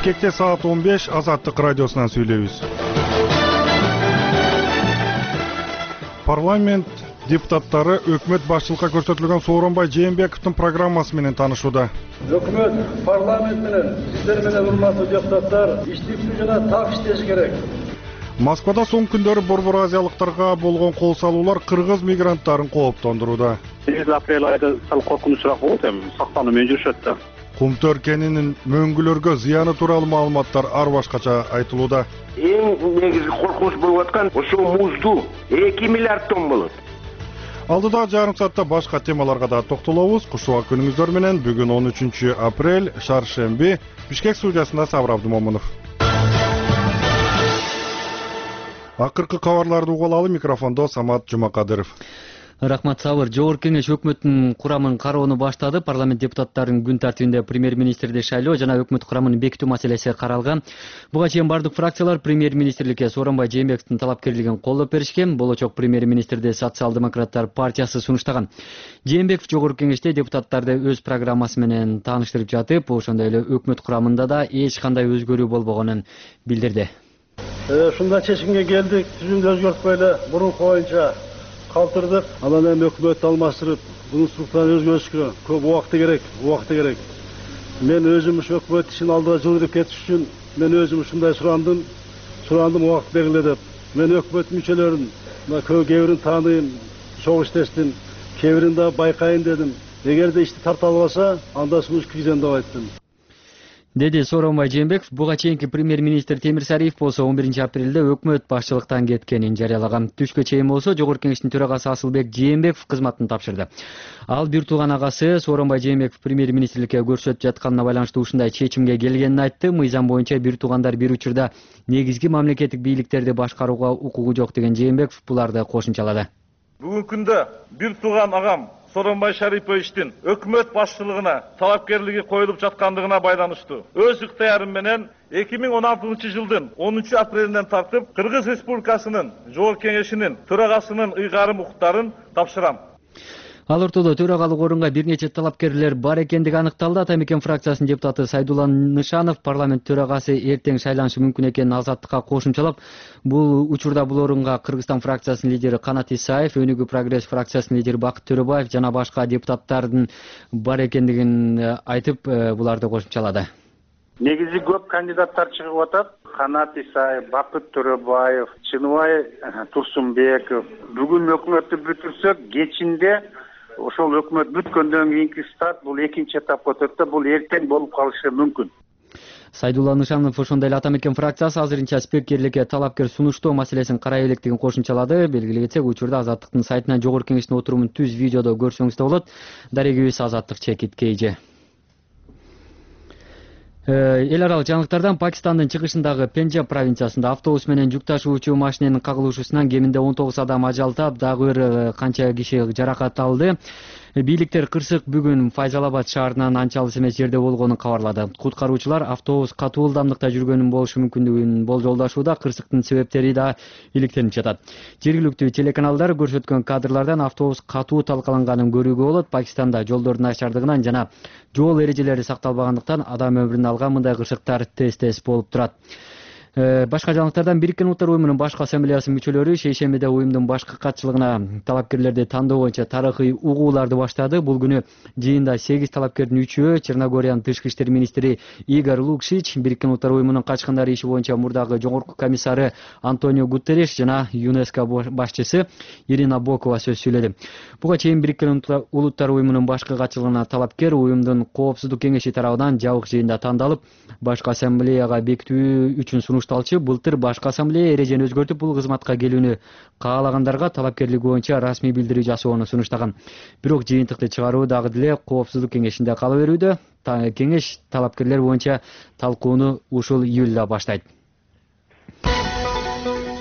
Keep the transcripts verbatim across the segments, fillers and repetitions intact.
Бишкекте саат он беш Азаттык радиосунан сүйлөйбүз. Парламент депутаттары өкмөт башчылыкка көрсөтүлгөн Сооронбай Жээнбековдун программасы менен таанышууда. Өкмөт парламент менен сиздер менен урматтуу депутаттар иштиктүү жана так иштеш керек. Москвада соңку күндөрү Борбор Азиялыктарга болгон кол салуулар кыргыз мигранттарын кооптондурууда. сегиз апрель айда сал коркунучураак болот, эми сактануу менен жүрүшөт да. Кумтөр кенинин мөңгүлөргө зыяны тууралуу маалыматтар ар башкача айтылууда. Эң негизги коркунуч болуп аткан ошол музду эки миллиард тонн болот. Алдыда жарым саатта башка темаларга да токтолобуз. Кушуак күнүңүздөр менен бүгүн он үчүнчү апрель шаршемби Бишкек студиясында Сабыр Абдумомунов. Акыркы кабарларды угуп алалы, микрофондо Самат Жумакадыров. Рахмат Сабыр. Жогорку кеңеш өкмөттүн курамын кароону баштады. Парламент депутаттарынын күн тартибинде премьер-министрди шайлоо жана өкмөт курамын бекитүү маселеси каралган. Буга чейин бардык фракциялар премьер-министрликке Сооронбай Жээнбековдун талапкерлигин колдоп беришкен. Болочок премьер-министрди социал-демократтар партиясы сунуштаган. Жээнбеков жогорку кеңеште депутаттарды өз программасы менен тааныштырып жатып, ошондой эле өкмөт курамында да эч кандай өзгөрүү болбогонун билдирди. Ушундай чечимге келдик, түзүмдү өзгөртпөй эле мурунку боюнча калтырдык. Анан эми өкмөт алмаштырып, бунун структураны өзгөртүшкө көп убакыт керек, убакыт керек. Мен өзүм ушу өкмөт ишин алдыга жылдырып кетиш үчүн мен өзүм ушундай сурандым, сурандым убакыт бергиле деп. Мен өкмөт мүчөлөрүн, мына кээ-бирин тааныйм, чогуу иштештим, кээ-бирин да байкайын дедим. Эгерде ишти тарта албаса, анда сунуш киргизем деп айттым. Деди Сооронбай Жээнбеков. Буга чейинки премьер-министр Темирсариев болсо он биринчи апрелде өкмөт башчылыктан кеткенин жарыялаган. Түшкө чейин болсо жогорку кеңештин төрагасы Асылбек Жээнбеков кызматын тапшырды. Ал бир тууган агасы Сооронбай Жээнбеков премьер-министрликке көрсөтүп жатканына байланыштуу ушундай чечимге келгенин айтты. Мыйзам боюнча бир туугандар бир учурда негизги мамлекеттик бийликтерди башкарууга укугу жок деген Жээнбеков буларды кошумчалады. Бүгүнкү күндө бир тууган агам Сооронбай Шариповичтин өкмөт башчылыгына талапкерлиги коюлуп жаткандыгына байланыштуу өз ыктыярым менен эки миң он алтынчы жылдын онунчу апрелинен тартып Кыргыз Республикасынын жогорку кеңешинин төрагасынын ыйгарым укуктарын тапшырам. Ал ортодо төрагалык орунга бир нече талапкерлер бар экендиги аныкталды. Атамекен фракциясынын депутаты Сайдулла Нышанов парламент төрагасы эртең шайланышы мүмкүн экенин Азаттыкка кошумчалап, бул учурда бул орунга Кыргызстан фракциясынын лидери Канат Исаев, Өнүгүү прогресс фракциясынын лидери Бакыт Төрөбаев жана башка депутаттардын бар экендигин айтып, буларды кошумчалады. Негизи көп кандидаттар чыгып атат. Канат Исаев, Бакыт Төрөбаев, Чыныбай Турсунбеков. Бүгүн өкмөттү бүтүрсөк, кечинде ошол өкмөт бүткөндөн кийинки старт бул экинчи этапка өтөт да, бул эртең болуп калышы мүмкүн. Сайдулла Нышанов ошондой эле Атамекен фракциясы азырынча спикерликке талапкер сунуштоо маселесин карай электигин кошумчалады. Белгилей кетсек, учурда Азаттыктын сайтына жогорку кеңештин отурумун түз видеодо көрсөңүз да болот. Дарегибиз Азаттык Чекит Кейже. Эл аралык жаңылыктардан Пакистандын чыгышындагы Пенджаб провинциясында автобус менен жүк ташуучу машиненин кагылышуусунан кеминде он тогуз адам ажал таап, дагы бир канча киши жаракат алды. Бийликтер кырсык бүгүн Файзалабад шаарынан анча алыс эмес жерде болгонун кабарлады. Куткаруучулар автобус катуу ылдамдыкта жүргөнүн болушу мүмкүндүгүн болжолдошууда. Кырсыктын себептери да иликтелип жатат. Жергиликтүү телеканалдар көрсөткөн кадрлардан автобус катуу талкаланганын көрүүгө болот. Пакистанда жолдордун начардыгынан жана жол эрежелери сакталбагандыктан адам өмүрүн алган мындай кырсыктар тез-тез болуп турат. Башка жаңылыктардан Бириккен Улуттар уюмунун башкы ассамблеясынын мүчөлөрү шейшембиде уюмдун башкы катчылыгына талапкерлерди тандоо боюнча тарыхый угууларды баштады. Бул күнү жыйында сегиз талапкердин үчөө Черногориянын тышкы иштер министри Игорь Лукшич, Бириккен Улуттар уюмунун качкындар иши боюнча мурдагы жогорку комиссары Антонио Гутерреш жана ЮНЕСКО башчысы Ирина Бокова сөз сүйлөдү. Буга чейин Бириккен Улуттар уюмунун башкы катчылыгына талапкер уюмдун коопсуздук кеңеши тарабынан жабык жыйында тандалып, башкы ассамблеяга бекитүү үчүн сунуш Талчы былтыр башкы ассамблея эрежени өзгөртүп, бул кызматка келүүнү каалагандарга талапкерлиги боюнча расмий билдирүү жасоону сунуштаган. Бирок жыйынтыкты чыгаруу дагы деле коопсуздук кеңешинде кала берүүдө. Кеңеш талапкерлер боюнча талкууну ушул июлда баштайт.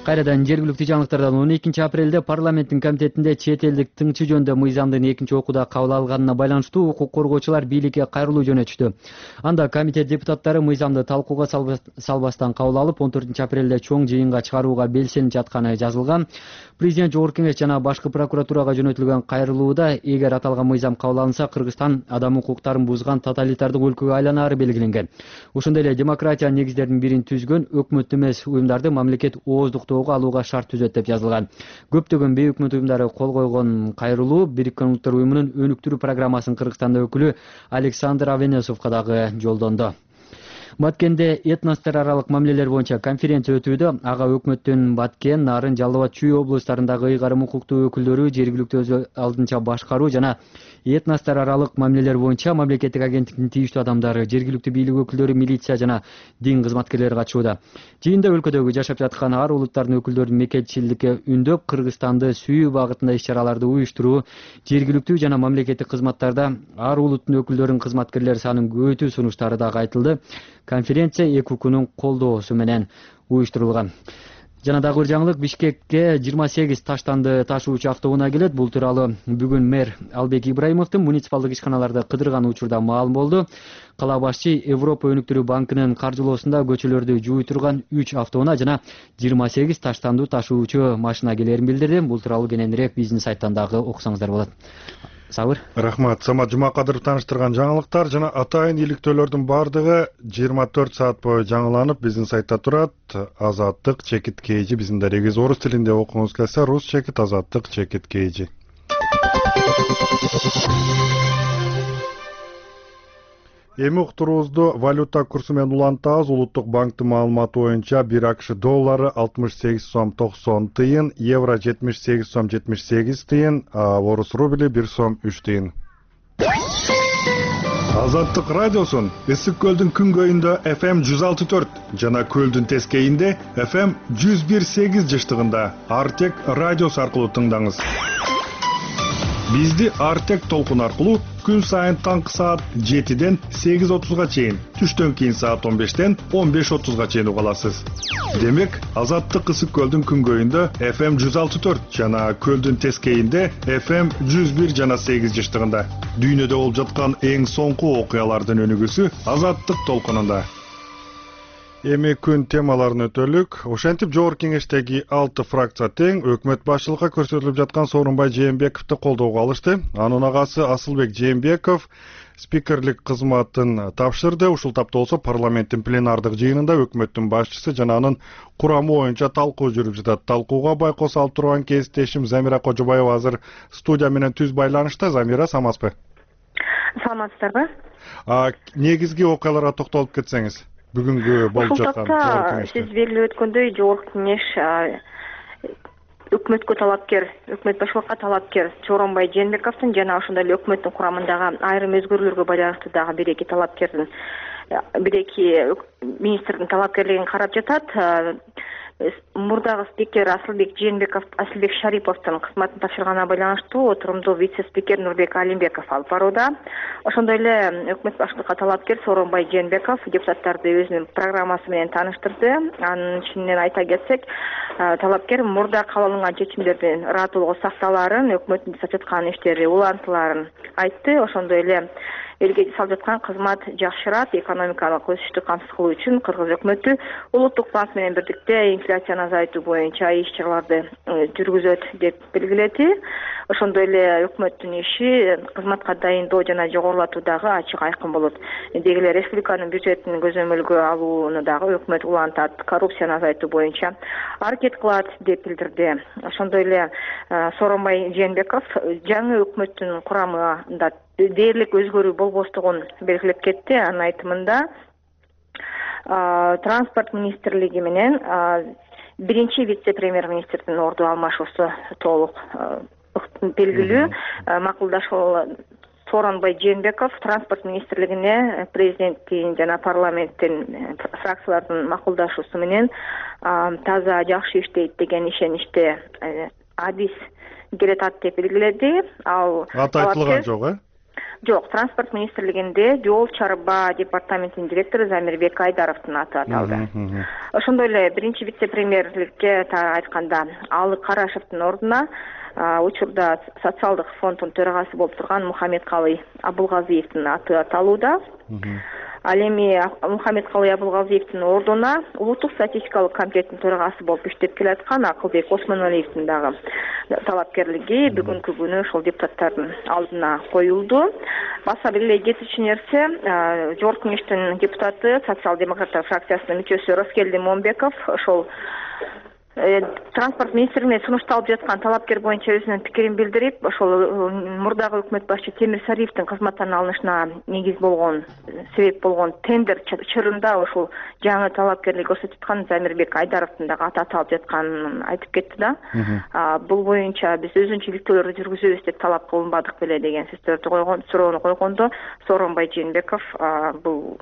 Кайрадан жергиликтүү жаңылыктардан он экинчи апрелде парламенттин комитетинде чет элдик тыңчы жөнүндө мыйзамдын экинчи окууда кабыл алынганына байланыштуу укук коргоочулар бийликке кайрылуу жөнөтүштү. Анда комитет депутаттары мыйзамды талкууга салбастан кабыл алып, он төртүнчү апрелде чоң жыйынга чыгарууга белсенип жатканы жазылган. Президент Жогорку Кеңеш жана башкы прокуратурага жөнөтүлгөн кайрылууда эгер аталган мыйзам кабыл алынса, Кыргызстан адам укуктарын бузган тоталитардык өлкөгө айланаары белгиленген. Ошондой эле демократия негиздеринин бирин түзгөн өкмөттү эмес уюмдарды мамлекет ооздуктоого алууга шарт түзөт деп жазылган. Көптөгөн бейөкмөт уюмдары кол койгон кайрылуу Бириккен Улуттар уюмунун өнүктүрүү программасын Кыргызстанда өкүлү Александр Авенесовго дагы жолдонду. Баткенде этностор аралык мамилелер боюнча конференция өтүүдө. Ага өкмөттүн Баткен, Нарын, Жалал Абад, Чүй облустарындагы ыйгарым укуктуу өкүлдөрү, жергиликтүү өз алдынча башкаруу жана этностор аралык мамилелер боюнча мамлекеттик агенттиктин тийиштүү адамдары, жергиликтүү бийлик өкүлдөрү, милиция жана дин кызматкерлери катышууда. Жыйында өлкөдөгү жашап жаткан ар улуттардын өкүлдөрүн мекенчиликке үндөп, Кыргызстанды сүйүү багытында иш-чараларды уюштуруу, жергиликтүү жана мамлекеттик кызматтарда ар улуттун өкүлдөрүнүн кызматкерлери санын көбөйтүү сунуштары дагы айтылды. Конференция эки укунун колдоосу менен уюштурулган. Жана дагы бир жаңылык, Бишкекке жыйырма сегиз таштанды ташуучу автоунаа келет. Бул тууралуу бүгүн мэр Албек Ибраимовдун муниципалдык ишканаларды кыдырган учурда маалым болду. Кала башчы Европа өнүктүрүү банкынын каржылоосунда көчөлөрдү жууй турган үч автоунаа жана жыйырма сегиз таштанды ташуучу машина келерин билдирди. Бул тууралуу кененирээк биздин сайттан дагы окусаңыздар болот. Сабыр. Рахмат. Самат Жумакадыров таныштырган жаңылыктар жана атайын иликтөөлөрдүн бардыгы жыйырма төрт саат бою жаңыланып биздин сайтта турат. Азаттык чекит кейжи биздин да эгиз орус тилинде окугуңуз келсе, рус чекит азаттык чекит кейжи. Эми уктуруубузду валюта курсу менен улантабыз. Улуттук банктын маалыматы боюнча бир акш доллары алтымыш сегиз сом токсон тыйын, евро жетимиш сегиз сом жетимиш сегиз тыйын, а орус рубли бир сом үч тыйын. Азаттык радиосун Ысык көлдүн күнгөйүндө эф эм жүз алты төрт жана көлдүн тескейинде эф эм жүз бир сегиз жыштыгында Артек радиосу аркылуу тыңдаңыз. Бизди Артек толкун аркылуу күн сайын таңкы саат жетиден сегиз отузга чейин, түштөн кийин саат он бештен он беш отузга чейин уга аласыз. Демек, Азаттык Ысык көлдүн күнгөйүндө эф эм жүз алты төрт жана көлдүн тескейинде эф эм жүз бир жана сегиз жыштыгында. Дүйнөдө болуп жаткан эң соңку окуялардын өнүгүүсү Азаттык толкунунда. Эми күн темаларын өтөлүк. Ошентип Жогорку Кеңештеги алты фракция тең өкмөт башчылыкка көрсөтүлүп жаткан Сооронбай Жээнбековду колдоого алышты. Анын агасы Асылбек Жээнбеков спикерлик кызматын тапшырды. Ушул тапта болсо парламенттин пленардык жыйынында өкмөттүн башчысы жана анын курамы боюнча талкуу жүрүп жатат. Талкууга байкос алып турган кесиптешим Замира Кожобаева азыр студия менен түз байланышта. Замира, самасызбы? Саламатсыздарбы? Негизги окуяларга токтолуп кетсеңиз. Бүгүнгү болуп жаткан Жогорку Кеңеште. Сиз белгилеп өткөндөй, Жогорку Кеңеш өкмөткө талапкер, өкмөт башчылыкка талапкер Сооронбай Жээнбековдун жана ошондой эле өкмөттүн курамындагы айрым өзгөрүүлөргө байланыштуу дагы бир эки талапкердин, бир эки министрдин талапкерлигин карап жатат. Мурдагы спикер Асылбек Жээнбеков, Асылбек Шариповдун кызматын тапшырганына байланыштуу отурумду вице-спикер Нурбек Алимбеков алып барууда. Ошондой эле өкмөт башчылыкка талапкер Сооронбай Жээнбеков депутаттарды өзүнүн программасы менен тааныштырды. Анын ичинен айта кетсек, талапкер мурда кабыл алынган чечимдердин ырааттуулугу сакталаарын, өкмөттүн жасап жаткан иштери улантылаарын айтты. Ошондой эле элге жасалып жаткан кызмат жакшырат, экономикалык өсүштү камсыз кылуу үчүн Кыргыз өкмөтү Улуттук банк менен бирдикте инфляцияны азайтуу боюнча иш-чараларды жүргүзөт деп белгиледи. Ошондой эле өкмөттүн иши кызматка дайындоо жана жогорулатуудагы ачык айкын болот. Деги эле республиканын бюджетин көзөмөлгө алууну дагы өкмөт улантат, коррупцияны азайтуу боюнча аракет кылат деп билдирди. Ошондой эле Сооронбай Жээнбеков жаңы өкмөттүн курамында дээрлик өзгөрүү болбостугун белгилеп кетти. Анын айтымында транспорт министрлиги менен биринчи вице-премьер-министрдин орду алмашуусу толук белгилүү. Макулдашуу Сооронбай Жээнбеков транспорт министрлигине президенттин жана парламенттин фракциялардын макулдашуусу менен таза жакшы иштейт деген ишеничте адис келет деп белгиледи. Ал аты айтылган жок, э? Жок, транспорт министрлигинде жол чарба департаментинин директору Замирбек Айдаровдун аты аталды. Ошондой эле биринчи вице-премьерликке айтканда Алы Карашевдин ордуна учурда социалдык фонддун төрагасы болуп турган Мухаммедкалый Абылгазиевдин аты аталууда. Ал эми Мухаммедкалый Абылгазиевдин ордуна улуттук статистикалык комитеттин төрагасы болуп иштеп келаткан Акылбек Осмоналиевдин дагы талапкерлиги бүгүнкү күнү ошол депутаттардын алдына коюлду. Баса эле кетичи нерсе, Жогорку Кеңештин депутаты социал-демократтар фракциясынын мүчөсү Роскелди Момбеков ошол транспорт министрлигине сунушталып жаткан талапкер боюнча өзүнүн пикирин билдирип, ошол мурдагы өкмөт башчы Темир Сариевдин кызматтан алынышына негиз болгон, себеп болгон тендер чырында ошол жаңы талапкерлик көрсөтүп аткан Замирбек Айдаровдун дагы аты аталып жатканын айтып кетти да. Бул боюнча биз өзүнчө иликтөөлөрдү жүргүзөбүз деп талап кылынбадык беле деген сөздөрдү койгон, суроону койгондо Сооронбай Жээнбеков бул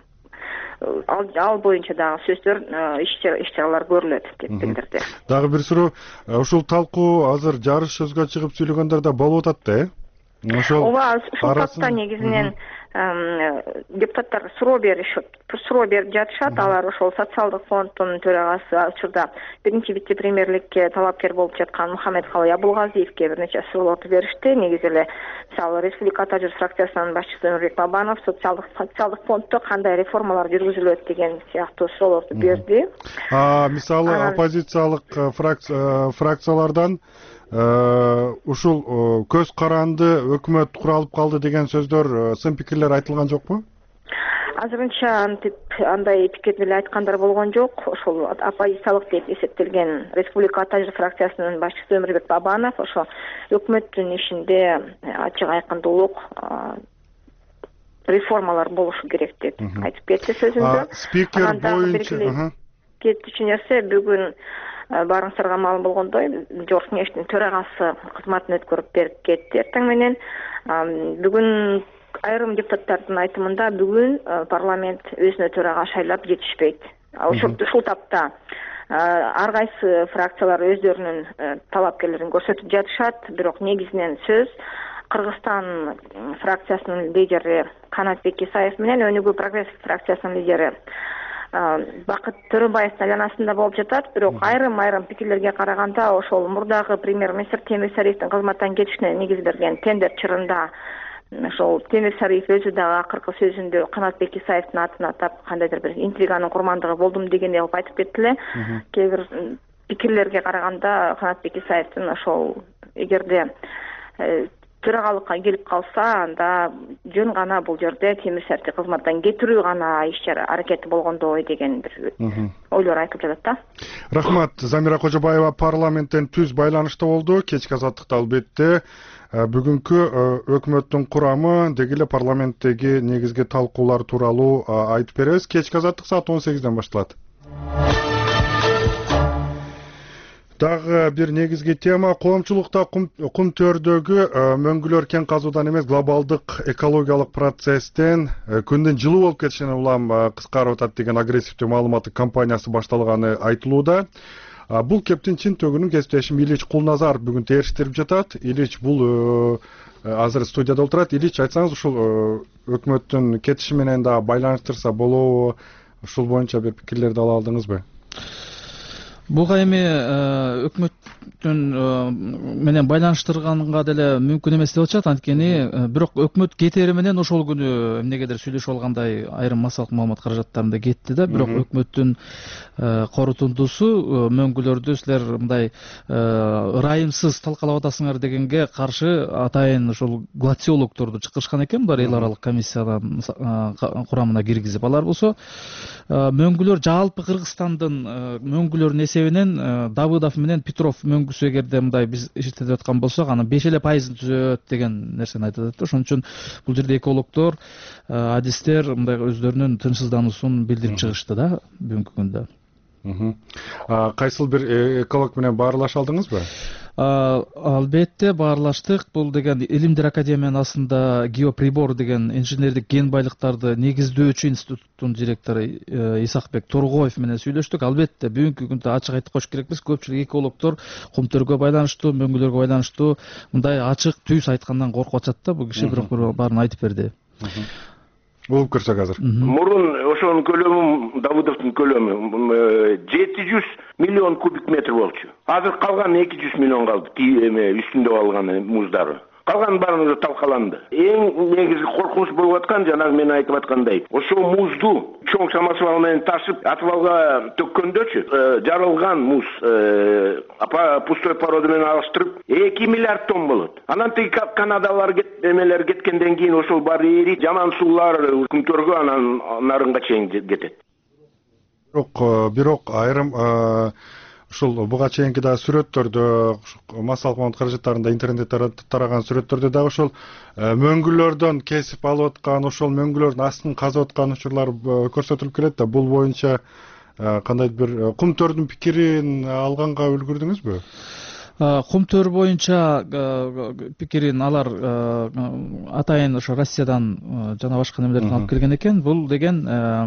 ал боюнча дагы сөздөр, иш чаралар көрүлөт деп билдирди. Дагы бир суроо, ошол талкуу азыр жарыш сөзгө чыгып сүйлөгөндөр да болуп атат да, э? Ошол ооба, ушул тапта негизинен депутаттар суроо беришип, суроо берип жатышат. Алар ошол социалдык фонддун төрагасы учурда биринчи вице-премьерликке талапкер болуп жаткан Мухаммедкалый Абылгазиевке бир нече суроолорду беришти. Негизи эле мисалы Республика Ата Жүз фракциясынын башчысы Нурбек Бабанов социалдык социалдык фонддо кандай реформалар жүргүзүлөт деген сыяктуу суроолорду берди. А мисалы оппозициялык фракциялардан ушул көз каранды өкмөт куралып калды деген сөздөр, сын пикирлер айтылган жокпу? Азырынча антип андай пикирди айткандар болгон жок. Ошол оппозициялык деп эсептелген Республика Ата Жүз фракциясынын башчысы Өмүрбек Бабанов ошо өкмөттүн ишинде ачык айкындуулук, реформалар болушу керек деп айтып кетти сөзүндө. Спикер боюнча кетчү нерсе, бүгүн баарыңыздарга маалым болгондой, Жогорку Кеңештин төрагасы кызматын өткөрүп берип кетти эртең менен. Бүгүн айрым депутаттардын айтымында бүгүн парламент өзүнө төрага шайлап жетишпейт. Ушул тапта ар кайсы фракциялар өздөрүнүн талапкерлерин көрсөтүп жатышат, бирок негизинен сөз Кыргызстан фракциясынын лидери Канатбек Исаев менен Өнүгүү прогресс фракциясынын лидери Бакыт Төрөбаевдин айланасында болуп жатат. Бирок айрым-айрым пикирлерге караганда ошол мурдагы премьер-министр Темир Сариевдин кызматтан кетишине негиз берген тендер чырында ошол Темир Сариев өзү дагы акыркы сөзүндө Канатбек Исаевдин атын атап кандайдыр бир интриганын курмандыгы болдум дегендей кылып айтып кетти эле. Кээ бир пикирлерге караганда Канатбек Исаевдин ошол эгерде төрагалыкка келип калса, анда жөн гана бул жерде Темир Сариевди кызматтан кетирүү гана иш чара аракети болгондой деген бир ойлор айтылып жатат да. Рахмат. Замира Кожобаева парламенттен түз байланышта болду. Кечки азаттыкта албетте бүгүнкү өкмөттүн курамы деги эле парламенттеги негизги талкуулар тууралуу айтып беребиз. Кечки азаттык саат он сегизден башталат. Дагы бир негизги тема коомчулукта кум төрдөгү мөңгүлөр кен казуудан эмес глобалдык экологиялык процесстен күндүн жылуу болуп кетишине улам кыскарып атат деген агрессивдүү маалыматтык кампаниясы башталганы айтылууда. Бул кептин чын төгүнүн кесиптешим Илич Кулназаров бүгүн териштирип жатат. Илич бул азыр студияда отурат. Илич, айтсаңыз, ушул өкмөттүн кетиши менен да байланыштырса болобу? Ушул боюнча бир пикирлерди ала алдыңызбы? Буга эми өкмөттүн менен байланыштырганга деле мүмкүн эмес деп атышат. Анткени бирок өкмөт кетери менен ошол күнү эмнегедир сүйлөшүп алгандай айрым массалык маалымат каражаттарында кетти да. Бирок өкмөттүн корутундусу мөңгүлөрдү силер мындай ырайымсыз талкалап атасыңар дегенге каршы атайын ошол глациологдорду чакырышкан экен. Булар эл аралык комиссиянын курамына киргизип, алар болсо мөңгүлөр жалпы Кыргызстандын мөңгүлөрүнүн эсебинен Давыдов менен Петров мөңгүсү эгерде мындай биз иштетип аткан болсок, анын беш эле пайызын түзөт деген нерсени айтып атат. Ошон үчүн бул жерде экологдор, адистер мындай өздөрүнүн тынчсыздануусун билдирип чыгышты да бүгүнкү күндө. Кайсыл бир эколог менен баарлаша алдыңызбы? Албетте баарлаштык. Бул деген Илимдер академиянын астында Геоприбор деген инженердик кен байлыктарды негиздөөчү институттун директору Исакбек Торгоев менен сүйлөштүк. Албетте бүгүнкү күндө ачык айтып коюш керекпиз, көпчүлүк экологдор кумтөргө байланыштуу, мөңгүлөргө байланыштуу мындай ачык түз айткандан коркуп атышат да. Бул киши бирок баарын айтып берди. Болуп көрсөк азыр. Мурун ошонун көлөмү, Давыдовдун көлөмү жети жүз миллион кубик метр болчу. Азыр калган эки жүз миллион калды. Эме үстүндө калган муздары. Калган баары уже талкаланды. Эң негизги коркунуч болуп аткан, жанагы мен айтып аткандай, ошо музду чоң самосвал менен ташып атыбалга төккөндөчү, жарылган муз пустой порода менен алыштырып эки миллиард тонн болот. Анан тиги Канадалар эмелер кеткенден кийин ошол баары эрип, жаман суулар Күнтөргө анан нарынга чейин кетет. Бирок бирок айрым ушул буга чейинки дагы сүрөттөрдө, массалык маалымат каражаттарында интернетте тараган сүрөттөрдө дагы ошол мөңгүлөрдөн кесип алып аткан, ошол мөңгүлөрдүн астын казып аткан учурлар көрсөтүлүп келет да. Бул боюнча кандайдыр бир кумтөрдүн пикирин алганга үлгүрдүңүзбү? Кумтөр боюнча пикирин алар атайын ошо Россиядан жана башка немелерден алып келген экен. Бул деген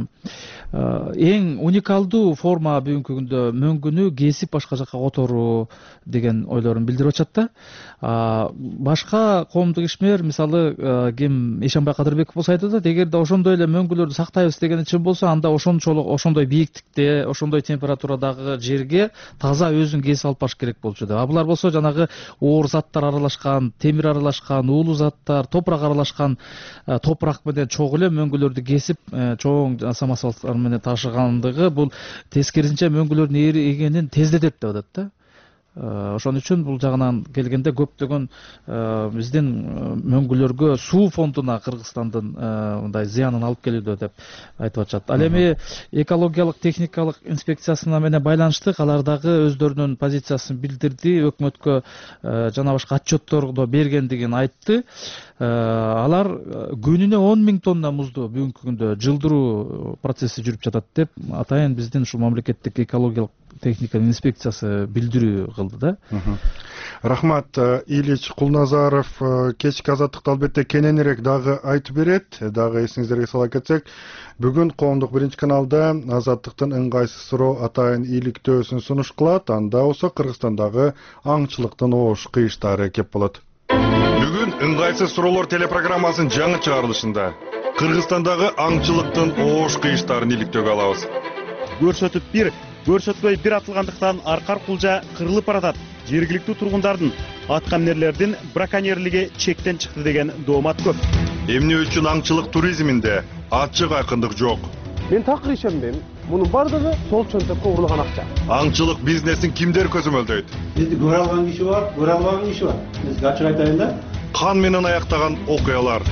эң уникалдуу форма бүгүнкү күндө мөңгүнү кесип башка жака которуу деген ойлорун билдирип атышат да. Башка коомдук ишмер, мисалы ким Эшенбай Кадырбеков болсо айтып атат, эгерде ошондой эле мөңгүлөрдү сактайбыз деген чын болсо, анда ошончолук ошондой бийиктикте, ошондой температурадагы жерге таза өзүн кесип алып барыш керек болчу деп. Булар болсо жанагы оор заттар аралашкан, темир аралашкан, уулуу заттар, топурак аралашкан топурак менен чогуу эле мөңгүлөрдү кесип чоң самосвалдар менен ташыгандыгы бул тескерисинче мөңгүлөрдүн эригенин тездетет деп атат да. Ошон үчүн бул жагынан келгенде көптөгөн биздин мөңгүлөргө суу фондуна Кыргызстандын мындай зыянын алып келүүдө деп айтып атышат. Ал эми экологиялык техникалык инспекциясына менен байланыштык, алар дагы өздөрүнүн позициясын билдирди, өкмөткө жана башка отчеттордо бергендигин айтты. Алар күнүнө он миң тонна музду бүгүнкү күндө жылдыруу процесси жүрүп жатат деп атайын биздин ушул мамлекеттик экологиялык техника инспекциясы билдирүү кылды да. Рахмат. Ильич Кулназаров кечки азаттыкта албетте кененирээк дагы айтып берет. Дагы эсиңиздерге сала кетсек, бүгүн коомдук биринчи каналда азаттыктын ыңгайсыз суроо атайын иликтөөсүн сунуш кылат. Анда болсо Кыргызстандагы аңчылыктын оош кыйыштары кеп болот. Бүгүн ыңгайсыз суроолор телепрограммасынын жаңы чыгарылышында Кыргызстандагы аңчылыктын оош кыйыштарын иликтөөгө алабыз. Көрсөтүп бир, көрсөтпөй бир атылгандыктан аркар кулжа кырылып баратат. Жергиликтүү тургундардын аткамнерлердин браконьерлиги чектен чыкты деген доомат көп. Эмне үчүн аңчылык туризминде ачык айкындык жок? Мен такыр ишенбейм. Мунун бардыгы сол чөнтөккө урулаган акча. Аңчылык бизнесин кимдер көзөмөлдөйт? Бизди көрө алган киши бар, көрө албаган киши бар. Бизге ачык айтайын да. Кан менен аяктаган окуялар.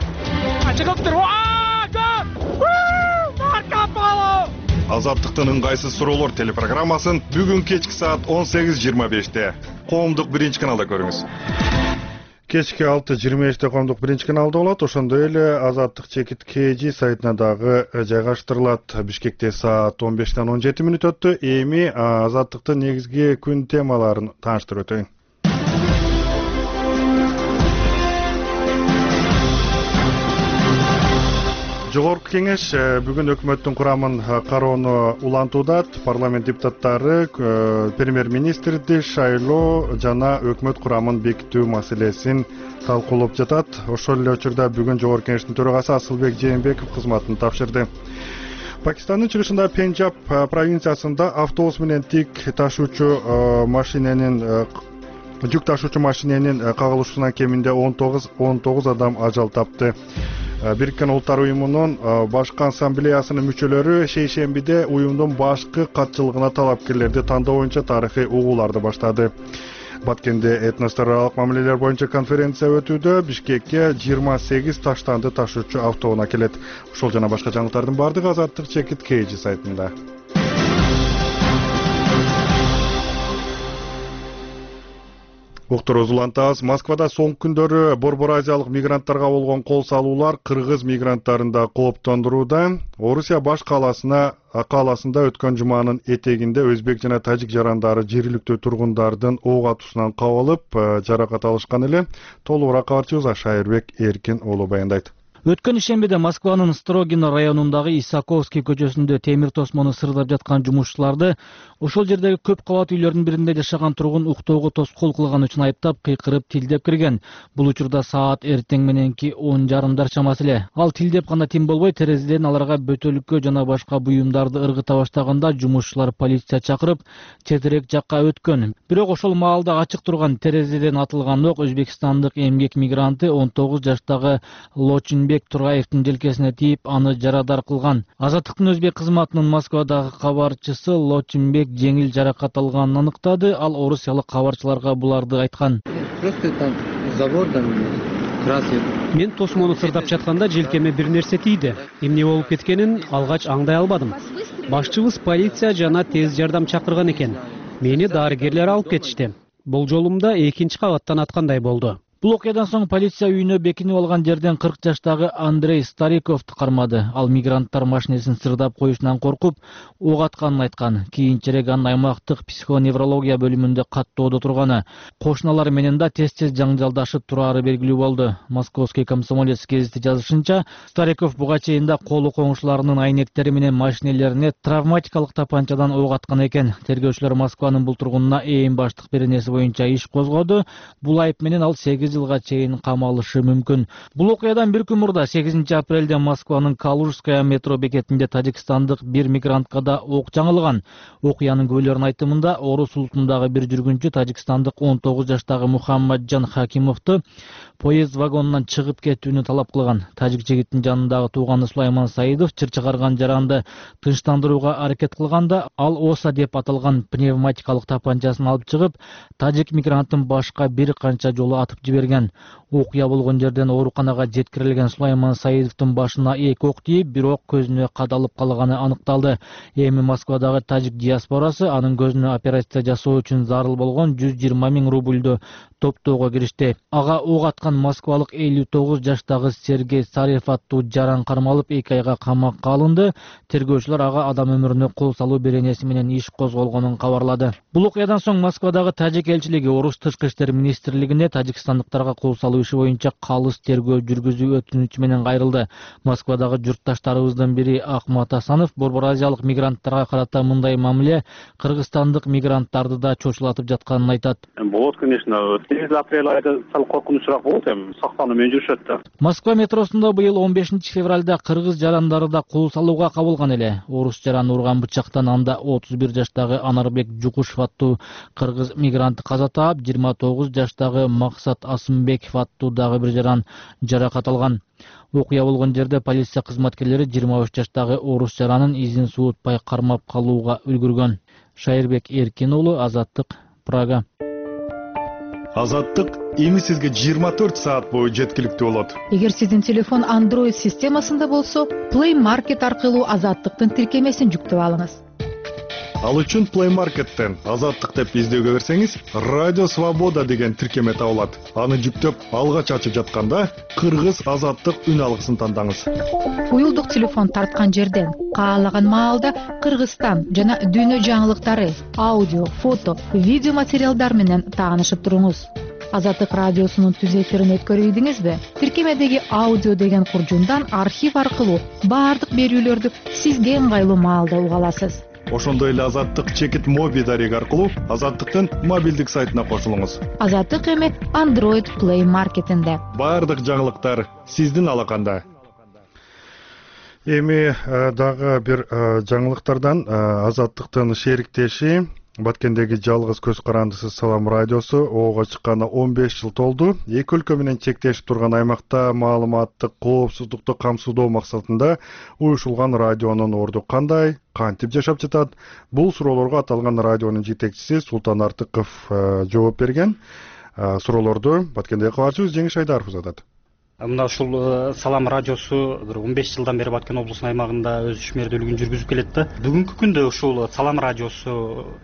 Азаттыктын ыңгайсыз суроолор телепрограммасын бүгүн кечки саат он сегиз жыйырма беште коомдук биринчи каналда көрүңүз. Кечки алты жыйырма беште коомдук биринчи каналда болот. Ошондой эле Азаттык чекит кж сайтына дагы жайгаштырылат. Бишкекте саат он бештен он жети мүнөт өттү. Эми Азаттыктын негизги күн темаларын тааныштырып өтөйүн. Жогорку кеңеш бүгүн өкмөттүн курамын кароону улантууда. Парламент депутаттары премьер-министрди шайлоо жана өкмөт курамын бекитүү маселесин талкуулап жатат. Ошол эле учурда бүгүн жогорку кеңештин төрагасы Асылбек Жээнбеков кызматын тапшырды. Пакистандын чыгышындагы Пенджаб провинциясында автобус менен тик ташуучу машиненин жүк ташуучу машиненин кагылышуунан кеминде он тогуз адам ажал тапты. Бириккен Улуттар уюмунун башкы ассамблеясынын мүчөлөрү шейшембиде уюмдун башкы катчылыгына талапкерлерди тандоо боюнча тарыхый угууларды баштады. Баткенде этностор аралык мамилелер боюнча конференция өтүүдө. Бишкекке жыйырма сегиз таштанды ташуучу автоунаа келет. Ушул жана башка жаңылыктардын бардыгы Азаттык чекит kg сайтында. Уктуруз улантабыз. Москвада соңку күндөрү Борбор Азиялык мигранттарга болгон кол салуулар кыргыз мигранттарын да кооптондурууда. Орусия баш калаасына кааласында өткөн жуманын этегинде өзбек жана тажик жарандары жергиликтүү тургундардын ок атуусунан кабылып жаракат алышкан эле. Толугураак кабарчыбыз Шайырбек Эркин уулу баяндайт. Өткөн ишембиде Москванын Строгино районундагы Исаковский көчөсүндө темир тосмону сырдап жаткан жумушчуларды ошол жердеги көп кабат үйлөрдүн биринде жашаган тургун уктоого тоскоол кылган үчүн айыптап, кыйкырып тилдеп кирген. Бул учурда саат эртең мененки он жарымдар чамасы эле. Ал тилдеп гана тим болбой, терезеден аларга бөтөлкө жана башка буюмдарды ыргыта баштаганда жумушчулар полиция чакырып, четирээк жакка өткөн. Бирок ошол маалда ачык турган терезеден атылган ок өзбекстандык эмгек мигранты он тогуз жаштагы Лочинбек Тургаевдин желкесине тийип, аны жарадар кылган. Азаттыктын өзбек кызматынын Москвадагы кабарчысы Лочинбек жеңил жаракат алганын аныктады. Ал орусиялык кабарчыларга буларды айткан. Мен тосмону сырдап жатканда желкеме бир нерсе тийди. Эмне болуп кеткенин алгач аңдай албадым. Башчыбыз полиция жана тез жардам чакырган экен. Мени дарыгерлер алып кетишти. Бул жолумда экинчи кабаттан аткандай болду. Бул окуядан соң полиция үйүнө бекинип алган жерден кырк жаштагы Андрей Стариковду кармады. Ал мигранттар машинесин сырдап коюшунан коркуп, ок атканын айткан. Кийинчерээк анын аймактык психоневрология бөлүмүндө каттоодо турганы, кошуналар менен да тез-тез жаңжалдашып турары белгилүү болду. Московский комсомолец гезити жазышынча, Стариков буга чейин да колу коңшуларынын айнектери менен машинелерине травматикалык тапанчадан ок аткан экен. Тергөөчүлөр Москванын бул тургунуна ээн баштык беренеси боюнча иш козгоду. Бул айып менен ал сегиз жылга чейин камалышы мүмкүн. Бул окуядан бир күн мурда сегизинчи апрелде Москванын Калужская метро бекетинде тажикстандык бир мигрантка да ок жаңылган. Окуянын күбөлөрүнүн айтымында Орус улутундагы бир жүргүнчү тажикстандык он тогуз жаштагы Мухаммаджан Хакимовду поезд вагонунан чыгып кетүүнү талап кылган. Тажик жигиттин жанындагы тууганы Сулайман Саидов чыр чыгарган жаранды тынчтандырууга аракет кылганда, ал Оса деп аталган пневматикалык тапанчасын алып чыгып, тажик мигранттын башка бир канча жолу атып жиберген. Окуя болгон жерден ооруканага жеткирилген Сулайман Саидовдун башына эки ок тийип, бирок көзүнө кадалып калганы аныкталды. Эми Москвадагы тажик диаспорасы анын көзүнө операция жасоо үчүн зарыл болгон жүз жыйырма миң рубльду топтоого киришти. Ага ок аткан москвалык элүү тогуз жаштагы Сергей Сарев аттуу жаран кармалып эки айга камакка алынды. Тергөөчүлөр ага адам өмүрүнө кол салуу беренеси менен иш козголгонун кабарлады. Бул окуядан соң Москвадагы тажик элчилиги Орус тышкы иштер министрлигине тажикстандыктарга кол салуу иши боюнча калыс тергөө жүргүзүү өтүнүчү менен кайрылды. Москвадагы журтташтарыбыздын бири Акмат Асанов Борбор Азиялык мигранттарга карата мындай мамиле кыргызстандык мигранттарды да чочулатып жатканын айтат. Болот, конечно, сегиз апрель айда сал коркунучураак болот, эми сактануу менен жүрүшөт да. Москва метросунда быйыл он бешинчи февралда кыргыз жарандары да кол салууга кабылган эле. Орус жараны урган бычактан анда отуз бир жаштагы Анарбек Жукушев аттуу кыргыз мигрант каза таап, жыйырма тогуз жаштагы Максат Асымбеков аттуу дагы бир жаран жаракат алган. Окуя болгон жерде полиция кызматкерлери жыйырма үч жаштагы орус жаранын изин суутпай кармап калууга үлгүргөн. Шайырбек Эркин уулу, Азаттык, Прага. Азаттык эми сизге жыйырма төрт саат бою жеткиликтүү болот. Эгер сиздин телефон Android системасында болсо, Play Market аркылуу Азаттыктын тиркемесин жүктөп алыңыз. Ал үчүн Play Market'тен Азаттык деп издөөгө берсеңиз, Радио Свобода деген тиркеме табылат. Аны жүктөп алгач ачып жатканда Кыргыз Азаттык үн алгысын тандаңыз. Уюлдук телефон тарткан жерден каалаган маалда Кыргызстан жана дүйнө жаңылыктары, аудио, фото, видео материалдар менен таанышып туруңуз. Азаттык радиосунун түз эфирин өткөрүйдүңүзбү? Тиркемедеги аудио деген куржундан архив аркылуу баардык берүүлөрдү сизге ыңгайлуу маалда уга аласыз. Ошондой эле Азаттык чекит моби дарек аркылуу Азаттыктын мобилдик сайтына кошулуңуз. Азаттык эми Android Play Market'инде. Баардык жаңылыктар сиздин алаканда. Эми дагы бир жаңылыктардан Азаттыктын шериктеши Баткендеги жалгыз көз карандысыз Салам радиосу ого чыкканы он беш жыл толду. Эки өлкө менен чектешип турган аймакта маалыматтык коопсуздукту камсыздоо максатында уюшулган радионун орду кандай, кантип жашап жатат? Бул суроолорго аталган радионун жетекчиси Султан Артыков жооп берген. Суроолорду Баткендеги кабарчыбыз Жеңиш Айдаров узатат. Мына ушул Салам радиосу бир он беш жылдан бери Баткен облусунун аймагында өз ишмердүүлүгүн жүргүзүп келет да. Бүгүнкү күндө ушул Салам радиосу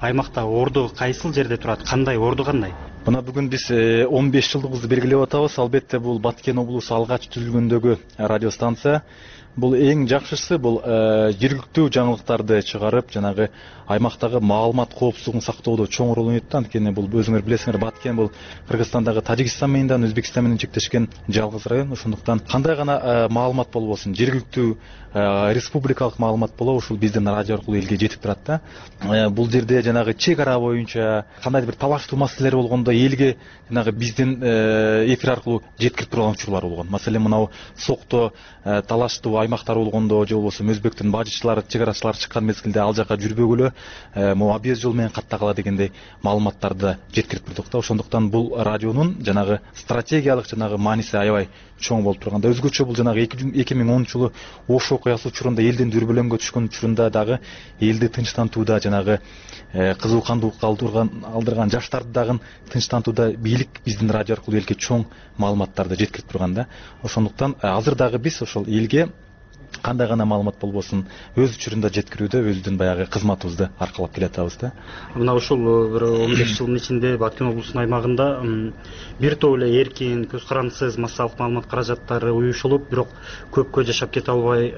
аймакта орду кайсыл жерде турат, кандай орду кандай? Мына бүгүн биз он беш жылдыгыбызды белгилеп атабыз. Албетте бул Баткен облусу алгач түзүлгөндөгү радио станция. Бул эң жакшысы бул жергиликтүү жаңылыктарды чыгарып, жанагы аймактагы маалымат коопсуздугун сактоодо чоң ролун өттү. Анткени бул өзүңөр билесиңер, Баткен бул Кыргызстандагы Тажикстан менен Өзбекстан менен чектешкен жалгыз район. Ошондуктан кандай гана маалымат болбосун, жергиликтүү республикалык маалымат болобу ушул биздин радио аркылуу элге жетип турат да. Бул жерде жанагы чек ара боюнча кандайдыр бир талаштуу маселелер болгондо элге жанагы биздин эфир аркылуу жеткирип турган учурлар болгон. Маселен, мынау Сокто талаштуу аймактар болгондо, же болбосо өзбектин бажычылары, чек арачылары чыккан мезгилде ал жака жүрбөгүлө могу объезд жол менен каттагыла дегендей маалыматтарды жеткирип турдук да. Ошондуктан бул радионун жанагы стратегиялык жанагы мааниси аябай чоң болуп турганда, өзгөчө бул жанагы эки миң онунчу жылы Ош окуясы учурунда элдин дүрбөлөңгө түшкөн учурунда дагы элди тынчтантууда, жанагы кызыл кандуулукка алдырган жаштарды дагы тынчтантууда бийлик биздин радио аркылуу элге чоң маалыматтарды жеткирип турган да. Ошондуктан азыр дагы биз ошол элге кандай гана маалымат болбосун өз учурунда жеткирүүдө өзүбүздүн баягы кызматыбызды аркалап келатабыз да. Мына ушул бир он беш жылдын ичинде Баткен облусунун аймагында бир топ эле эркин, көз карандысыз массалык маалымат каражаттары уюшулуп, бирок көпкө жашап кете албай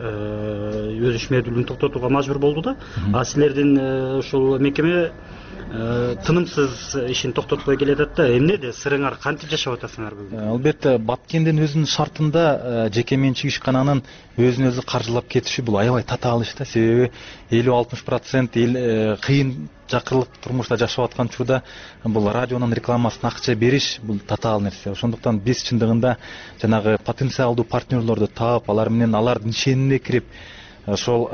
өз ишмердүүлүгүн токтотууга мажбур болду да. А силердин ушул мекеме тынымсыз ишин токтотпой келатат да. Эмнеде сырыңар, кантип жашап атасыңар бүгүн? Албетте, Баткендин өзүнүн шартында жеке менчик ишкананын өзүн өзү каржылап кетиши бул аябай татаал иш да. Себеби элүү алтымыш процент эл кыйын жакырлык турмушта жашап аткан учурда бул радионун рекламасына акча бериш бул татаал нерсе. Ошондуктан биз чындыгында жанагы потенциалдуу партнерлорду таап, алар менен алардын ишенимине кирип, ошол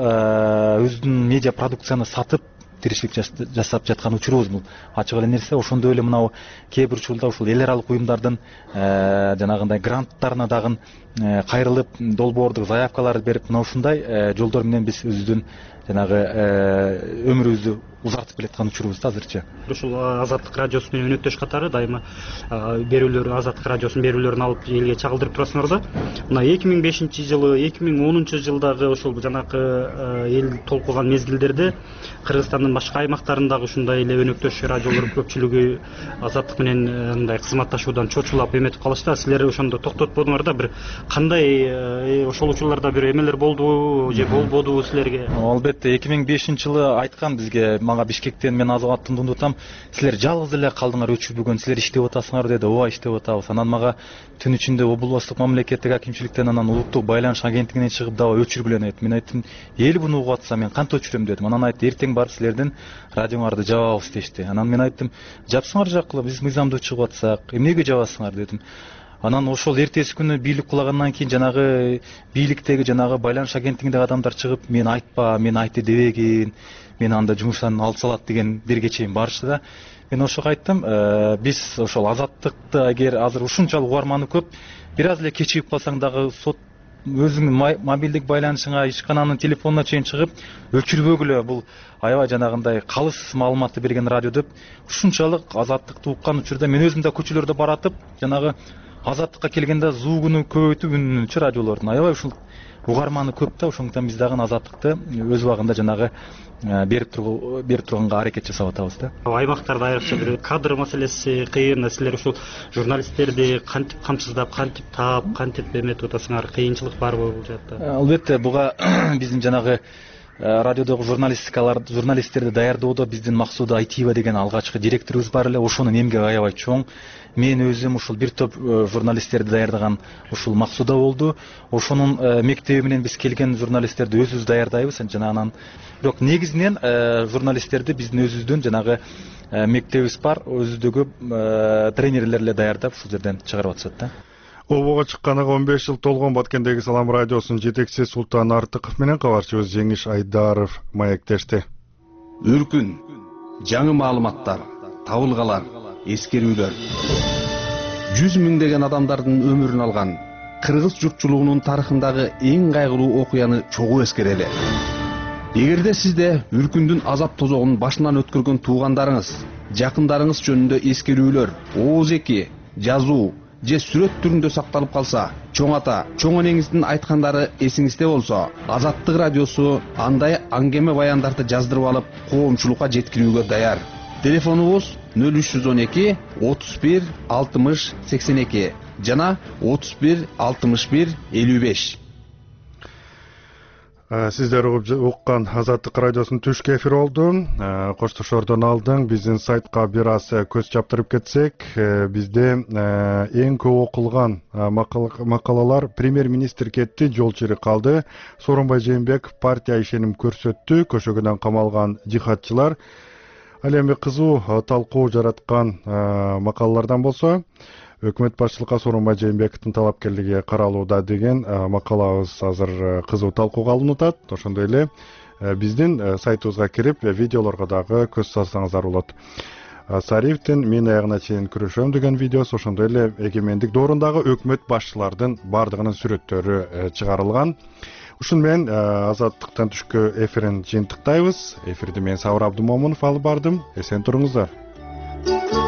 өзүнүн медиа продукцияны сатып тиричилик жасап жаткан учурубуз бул ачык эле нерсе. Ошондой эле мынау кээ бир учурда ушул эл аралык уюмдардын жанагындай гранттарына дагы кайрылып, долбоордук заявкаларды берип, мына ушундай жолдор менен биз өзүбүздүн жанагы өмүрүбүздү узартып келаткан учурубузда азырча. Ушул Азаттык радиосу менен өнөктөш катары дайыма берүүлөр, Азаттык радиосунун берүүлөрүн алып элге чагылдырып турасыңар да. Мына эки миң бешинчи жылы, эки миң онунчу жылдагы ошол жанакы эл толкуган мезгилдерде Кыргызстандын башка аймактарындагы ушундай эле өнөктөш радиолор көпчүлүгү Азаттык менен мындай кызматташуудан чочулап эметип калышты. Силер ошондо токтотподуңар да, бир кандай ошол учурларда бир эмелер болдубу же болбодубу силерге? Албетте, эки миң бешинчи жылы айткан бизге, мага Бишкектен мен Азаттын тундутам, силер жалгыз эле калдыңар, өчүрбөгөн, силер иштеп атасыңар деди. Ооба, иштеп атабыз. Анан мага түн ичинде облустук мамлекеттик акимчиликтен, анан улуттук байланыш агенттигинен чыгып дагы өчүргүлө дейт. Мен айттым, эл буну угуп атса мен кантип өчүрөм дедим. Анан айтты, эртең барып силердин радиоңарды жабабыз дешти. Анан мен айттым, жапсыңар жаккыла, биз мыйзамдуу чыгып атсак, эмнеге жабасыңар дедим. Анан ошол эртеси күнү бийлик кулагандан кийин жанагы бийликтеги жанагы байланыш агенттигиндеги адамдар чыгып, мен айтпа, мен айтты дебегин, мен анда жумуштан алып салат деген бирге чейин барышты да. Мен ошого айттым, биз ошол Азаттыкты эгер азыр ушунчалык угарманы көп, бир аз эле кечигип калсаң дагы сот өзүңүн мобилдик байланышыңа, ишкананын телефонуна чейин чыгып өчүрбөгүлө, бул аябай жанагындай калыс маалыматты берген радио деп ушунчалык Азаттыкты уккан учурда мен өзүм да көчөлөрдө баратып, жанагы Азаттыкка келгенде звугуну көбөйтүп үнүнчү радиолордун аябай ушул угарманы көп да. Ошондуктан биз дагы Азаттыкты өз убагында жанагы берип тургу берип турганга аракет жасап атабыз да. Аймактарда айрыкча бир кадр маселеси кыйын. Силер ушул журналисттерди кантип камсыздап, кантип таап, кантип эметип атасыңар? Кыйынчылык барбы бул жакта? Албетте, буга биздин жанагы радиодогу журналистикалар, журналисттерди даярдоодо биздин Максуда Айтиева деген алгачкы директорубуз бар эле. Ошонун эмгеги аябай чоң. Мен өзүм ушул бир топ журналисттерди даярдаган ушул Максуда болду. Ошонун мектеби менен биз келген журналисттерди өзүбүз даярдайбыз. Жанагынан бирок негизинен журналисттерди биздин өзүбүздүн жанагы мектебибиз бар, өзүдөгү тренерлер эле даярдап ушул жерден чыгарып атышат да. Обого чыкканага он беш жыл толгон Баткендеги Салам радиосунун жетекчиси Султан Артыков менен кабарчыбыз Жеңиш Айдаров маектешти. Үркүн, жаңы маалыматтар, табылгалар, эскерүүлөр. жүз миңдеген адамдардын өмүрүн алган кыргыз журтчулугунун тарыхындагы эң кайгылуу окуяны чогуу эскерели. Эгерде сизде Үркүндүн азап тозогун башынан өткөргөн туугандарыңыз, жакындарыңыз жөнүндө эскерүүлөр, ооз эки, жазуу же сүрөт түрүндө сакталып калса, чоң ата, чоң энеңиздин айткандары эсиңизде болсо, Азаттык радиосу андай аңгеме баяндарды жаздырып алып, коомчулукка жеткирүүгө даяр. Телефонубуз нөл үч жүз он эки отуз бир алтымыш сексен эки жана отуз бир алтымыш бир элүү беш. Сиздер уккан Азаттык радиосунун түшкү эфири болду. Коштошордон алдың биздин сайтка бир аз көз чаптырып кетсек, бизде эң көп окулган макалалар премьер-министр кетти, жол чири калды. Сооронбай Жээнбеков партия ишеним көрсөттү, көшөгөнөн камалган жихадчылар. Ал эми кызуу талкуу жараткан макалалардан болсо, өкмөт башчылыкка Сооронбай Жээнбековдун талапкерлиги каралууда деген макалабыз азыр кызуу талкууга алынып атат. Ошондой эле биздин сайтыбызга кирип, видеолорго дагы көз салсаңыздар болот. Сариевдин мен аягына чейин күрөшөм деген видеосу, ошондой эле эгемендик доорундагы өкмөт башчылардын бардыгынын сүрөттөрү чыгарылган. Ушун менен Азаттыктан түшкү эфирин жыйынтыктайбыз. Эфирди мен Сабыр Абдымомунов алып бардым. Эсен туруңуздар.